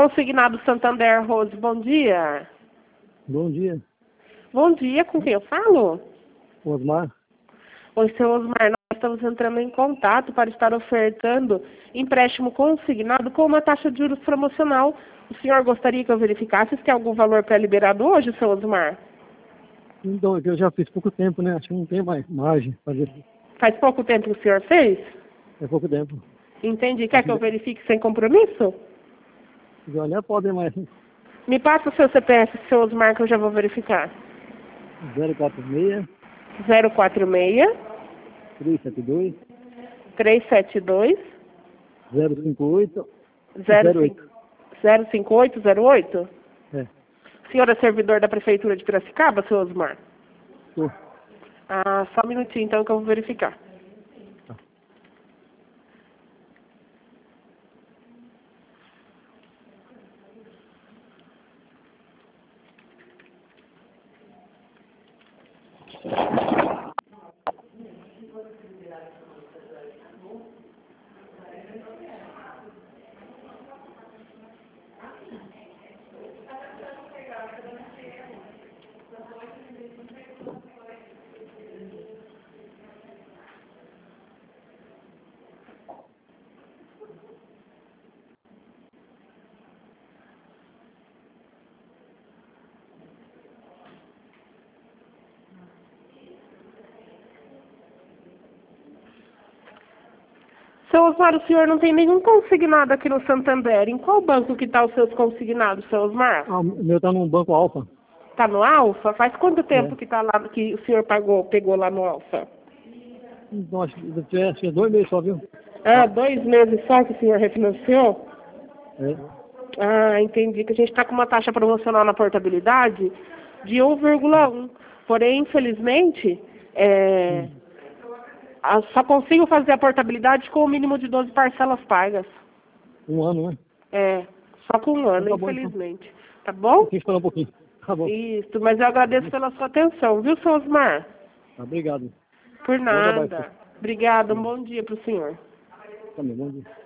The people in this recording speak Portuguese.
Consignado Santander, Rose, bom dia. Bom dia. Bom dia, com quem eu falo? Osmar. Oi, seu Osmar, nós estamos entrando em contato para estar ofertando empréstimo consignado com uma taxa de juros promocional. O senhor gostaria que eu verificasse se tem algum valor pré-liberado hoje, seu Osmar? Então, eu já fiz pouco tempo, né? Acho que não tem mais margem para fazer. Faz pouco tempo que o senhor fez? É pouco tempo. Entendi. Quer que eu verifique sem compromisso? Se olhar, pode mais. Me passa o seu CPF, seu Osmar, que eu já vou verificar. 046 046 372 372 058 08. 05808? É. O senhor é servidor da Prefeitura de Piracicaba, seu Osmar? Tô. Ah, só um minutinho então que eu vou verificar. Tá. Seu Osmar, o senhor não tem nenhum consignado aqui no Santander. Em qual banco que está os seus consignados, seu Osmar? Ah, o meu tá num banco Alfa. Tá no Alfa? Faz quanto tempo É. que tá lá, que o senhor pegou lá no Alfa? Então, acho que é 2 meses só, viu? Ah, 2 meses só que o senhor refinanciou? É. Ah, entendi. Que a gente está com uma taxa promocional na portabilidade de 1,1. Porém, infelizmente, só consigo fazer a portabilidade com o mínimo de 12 parcelas pagas. Um ano, né? É, só com um ano, Então, tá bom, então. infelizmente. Tá bom? Tem que esperar um pouquinho. Tá bom. Isso, mas eu agradeço pela sua atenção, viu, seu Osmar? Tá, obrigado. Por Bom trabalho, nada. Obrigada, um bom dia para o senhor. também, bom dia.